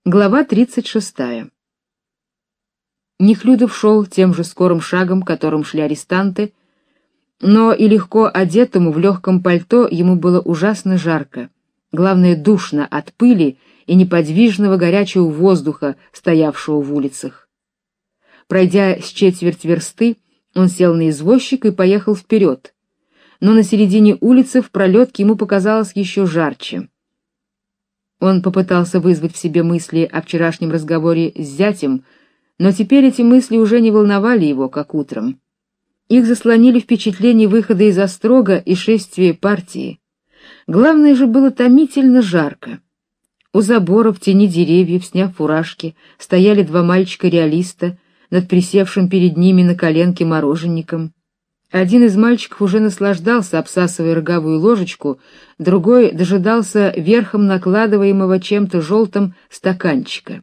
Глава 36. Нехлюдов шел тем же скорым шагом, которым шли арестанты, но и легко одетому в легком пальто ему было ужасно жарко, главное душно от пыли и неподвижного горячего воздуха, стоявшего в улицах. Пройдя с четверть версты, он сел на извозчика и поехал вперед, но на середине улицы в пролетке ему показалось еще жарче. Он попытался вызвать в себе мысли о вчерашнем разговоре с зятем, но теперь эти мысли уже не волновали его, как утром. Их заслонили впечатление выхода из острога и шествия партии. Главное же было томительно жарко. У забора в тени деревьев, сняв фуражки, стояли два мальчика-реалиста над присевшим перед ними на коленке мороженником. Один из мальчиков уже наслаждался, обсасывая роговую ложечку, другой дожидался верхом накладываемого чем-то желтым стаканчика.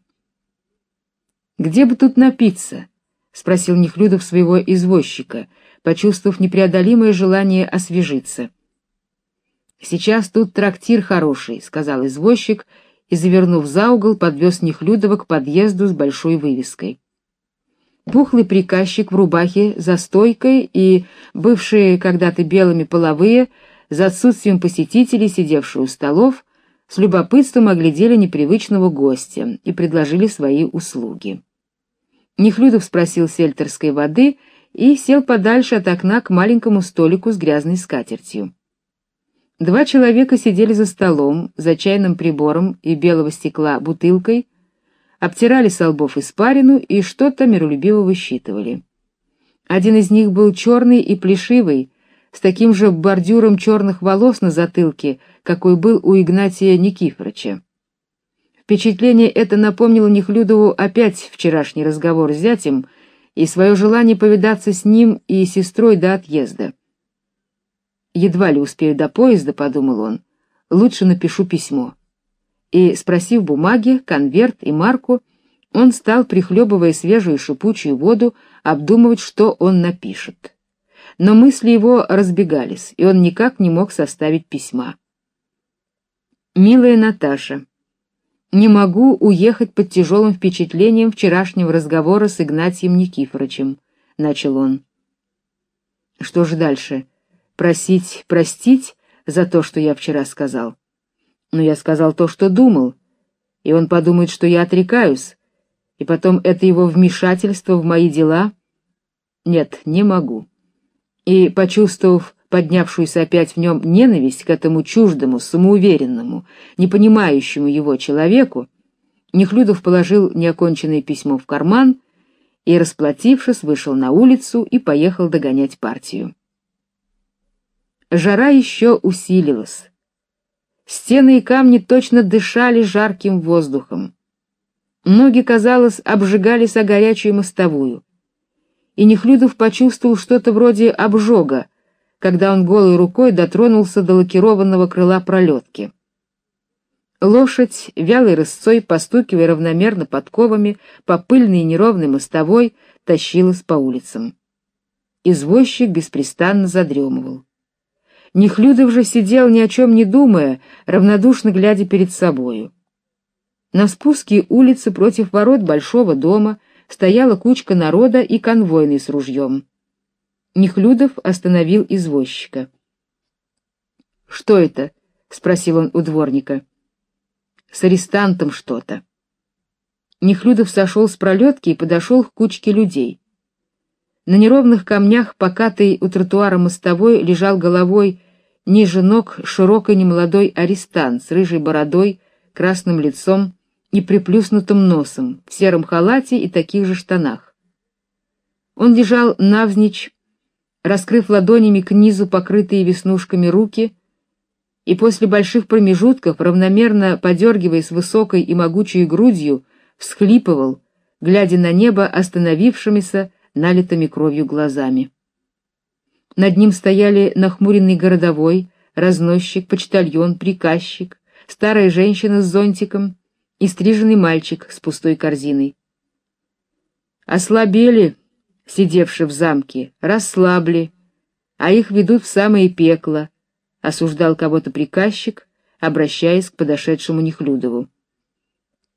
«Где бы тут напиться?» — спросил Нехлюдов своего извозчика, почувствовав непреодолимое желание освежиться. «Сейчас тут трактир хороший», — сказал извозчик и, завернув за угол, подвез Нехлюдова к подъезду с большой вывеской. Пухлый приказчик в рубахе за стойкой и бывшие когда-то белыми половые, за отсутствием посетителей, сидевшие у столов, с любопытством оглядели непривычного гостя и предложили свои услуги. Нехлюдов спросил сельтерской воды и сел подальше от окна к маленькому столику с грязной скатертью. Два человека сидели за столом, за чайным прибором и белого стекла бутылкой, обтирали со лбов испарину и что-то миролюбиво высчитывали. Один из них был черный и плешивый, с таким же бордюром черных волос на затылке, какой был у Игнатия Никифоровича. Впечатление это напомнило Нехлюдову опять вчерашний разговор с зятем и свое желание повидаться с ним и сестрой до отъезда. «Едва ли успею до поезда», — подумал он, — «лучше напишу письмо». И, спросив бумаги, конверт и марку, он стал, прихлебывая свежую шипучую воду, обдумывать, что он напишет. Но мысли его разбегались, и он никак не мог составить письма. «Милая Наташа, не могу уехать под тяжелым впечатлением вчерашнего разговора с Игнатием Никифоровичем», — начал он. «Что же дальше? Просить простить за то, что я вчера сказал? Но я сказал то, что думал, и он подумает, что я отрекаюсь, и потом это его вмешательство в мои дела. Нет, не могу». И, почувствовав поднявшуюся опять в нем ненависть к этому чуждому, самоуверенному, не понимающему его человеку, Нехлюдов положил неоконченное письмо в карман и, расплатившись, вышел на улицу и поехал догонять партию. Жара еще усилилась. Стены и камни точно дышали жарким воздухом. Ноги, казалось, обжигались о горячую мостовую. И Нехлюдов почувствовал что-то вроде обжога, когда он голой рукой дотронулся до лакированного крыла пролетки. Лошадь, вялой рысцой, постукивая равномерно подковами по пыльной и неровной мостовой, тащилась по улицам. Извозчик беспрестанно задремывал. Нехлюдов же сидел, ни о чем не думая, равнодушно глядя перед собою. На спуске улицы против ворот большого дома стояла кучка народа и конвойный с ружьем. Нехлюдов остановил извозчика. «Что это?» — спросил он у дворника. «С арестантом что-то». Нехлюдов сошел с пролетки и подошел к кучке людей. На неровных камнях, покатой у тротуара мостовой, лежал головой ниже ног широкий немолодой арестант с рыжей бородой, красным лицом и приплюснутым носом, в сером халате и таких же штанах. Он лежал навзничь, раскрыв ладонями к низу покрытые веснушками руки, и после больших промежутков, равномерно подергиваясь высокой и могучей грудью, всхлипывал, глядя на небо остановившимися, налитыми кровью глазами. Над ним стояли нахмуренный городовой, разносчик, почтальон, приказчик, старая женщина с зонтиком и стриженный мальчик с пустой корзиной. Ослабели, сидевшие в замке, расслабли, а их ведут в самое пекло, осуждал кого-то приказчик, обращаясь к подошедшему Нехлюдову.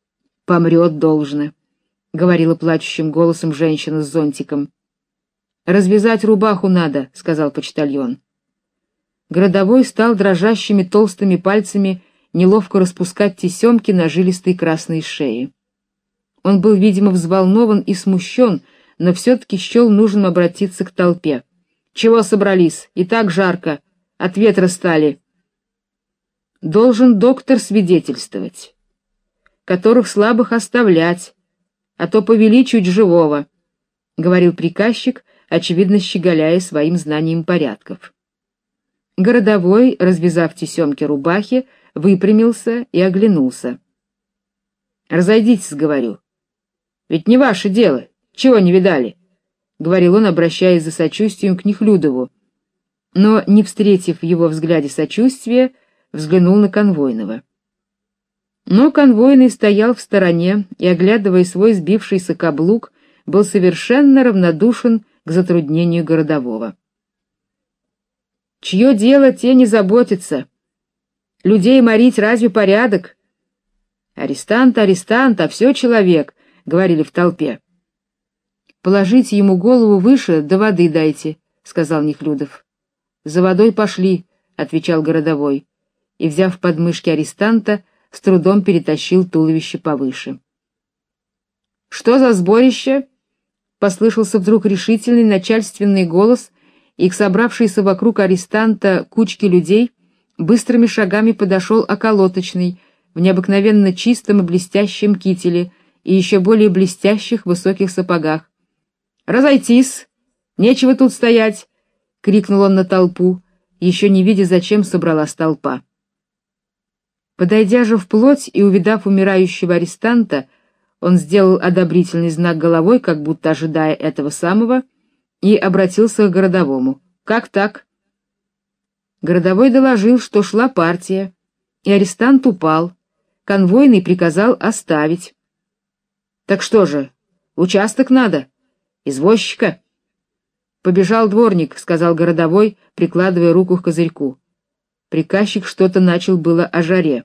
Помрет должно, — говорила плачущим голосом женщина с зонтиком. «Развязать рубаху надо», — сказал почтальон. Городовой стал дрожащими толстыми пальцами неловко распускать тесемки на жилистой красной шее. Он был, видимо, взволнован и смущен, но все-таки счел нужным обратиться к толпе. «Чего собрались? И так жарко. От ветра стали». «Должен доктор свидетельствовать, которых слабых оставлять, а то повели чуть живого», — говорил приказчик, очевидно щеголяя своим знанием порядков. Городовой, развязав тесемки рубахи, выпрямился и оглянулся. «Разойдитесь, — говорю. Ведь не ваше дело. Чего не видали?» — говорил он, обращаясь за сочувствием к Нехлюдову, но, не встретив в его взгляде сочувствия, взглянул на конвойного. Но конвойный стоял в стороне и, оглядывая свой сбившийся каблук, был совершенно равнодушен к затруднению городового. «Чье дело, те не заботятся. Людей морить разве порядок? Арестант, арестант, а все человек», — говорили в толпе. «Положите ему голову выше, да воды дайте», — сказал Нехлюдов. «За водой пошли», — отвечал городовой, и, взяв подмышки арестанта, с трудом перетащил туловище повыше. «Что за сборище?» — послышался вдруг решительный начальственный голос, и к собравшейся вокруг арестанта кучке людей быстрыми шагами подошел околоточный в необыкновенно чистом и блестящем кителе и еще более блестящих высоких сапогах. «Разойтись! Нечего тут стоять!» — крикнул он на толпу, еще не видя, зачем собралась толпа. Подойдя же вплоть и увидав умирающего арестанта, он сделал одобрительный знак головой, как будто ожидая этого самого, и обратился к городовому. «Как так?» Городовой доложил, что шла партия, и арестант упал. Конвойный приказал оставить. «Так что же, участок надо? Извозчика?» «Побежал дворник», — сказал городовой, прикладывая руку к козырьку. Приказчик что-то начал было о жаре.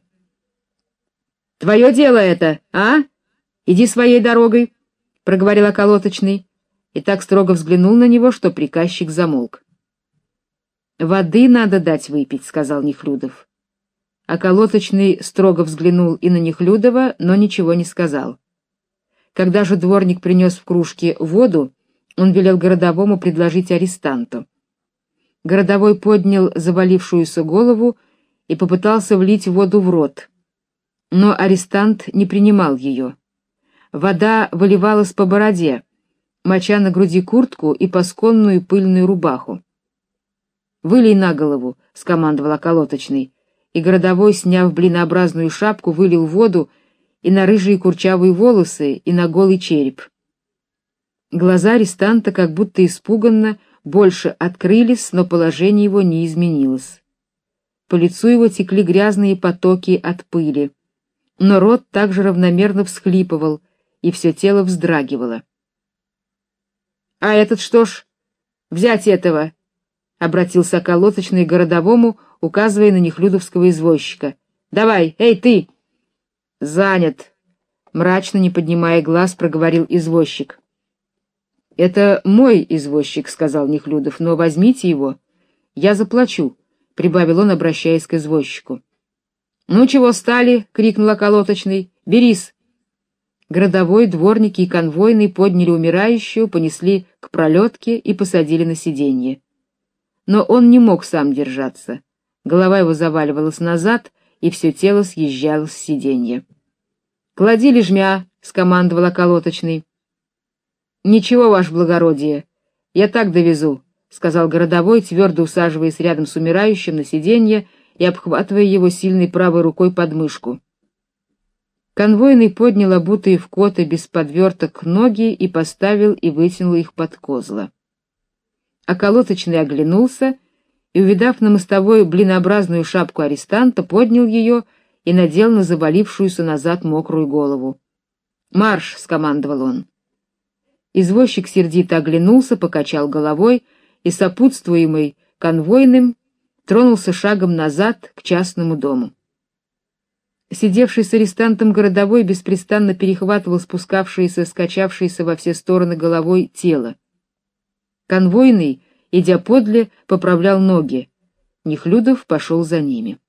«Твое дело это, а? Иди своей дорогой», — проговорил околоточный, и так строго взглянул на него, что приказчик замолк. «Воды надо дать выпить», — сказал Нехлюдов. Околоточный строго взглянул и на Нехлюдова, но ничего не сказал. Когда же дворник принес в кружке воду, он велел городовому предложить арестанту. Городовой поднял завалившуюся голову и попытался влить воду в рот, но арестант не принимал ее. Вода выливалась по бороде, моча на груди куртку и пасконную пыльную рубаху. «Вылей на голову», — скомандовал околоточный, и городовой, сняв блинообразную шапку, вылил воду и на рыжие курчавые волосы, и на голый череп. Глаза арестанта, как будто испуганно, больше открылись, но положение его не изменилось. По лицу его текли грязные потоки от пыли, но рот также равномерно всхлипывал, и все тело вздрагивало. «А этот что ж? Взять этого!» — обратился околоточный к городовому, указывая на нехлюдовского извозчика. «Давай, эй, ты!» «Занят!» — мрачно, не поднимая глаз, проговорил извозчик. «Это мой извозчик», — сказал Нехлюдов, — «но возьмите его. Я заплачу», — прибавил он, обращаясь к извозчику. «Ну чего стали?» — крикнул околоточный. «Берись!» Городовой, дворники и конвойный подняли умирающего, понесли к пролетке и посадили на сиденье. Но он не мог сам держаться. Голова его заваливалась назад, и все тело съезжало с сиденья. «Клади лежмя», — скомандовал околоточный. «Ничего, ваше благородие, я так довезу», — сказал городовой, твердо усаживаясь рядом с умирающим на сиденье и обхватывая его сильной правой рукой под мышку. Конвойный поднял обутые в коты без подверток ноги и поставил и вытянул их под козла. Околоточный оглянулся и, увидав на мостовой блинообразную шапку арестанта, поднял ее и надел на завалившуюся назад мокрую голову. «Марш!» — скомандовал он. Извозчик сердито оглянулся, покачал головой и, сопутствуемый конвойным, тронулся шагом назад к частному дому. Сидевший с арестантом городовой беспрестанно перехватывал спускавшееся, скачавшееся во все стороны головой тело. Конвойный, идя подле, поправлял ноги. Нехлюдов пошел за ними.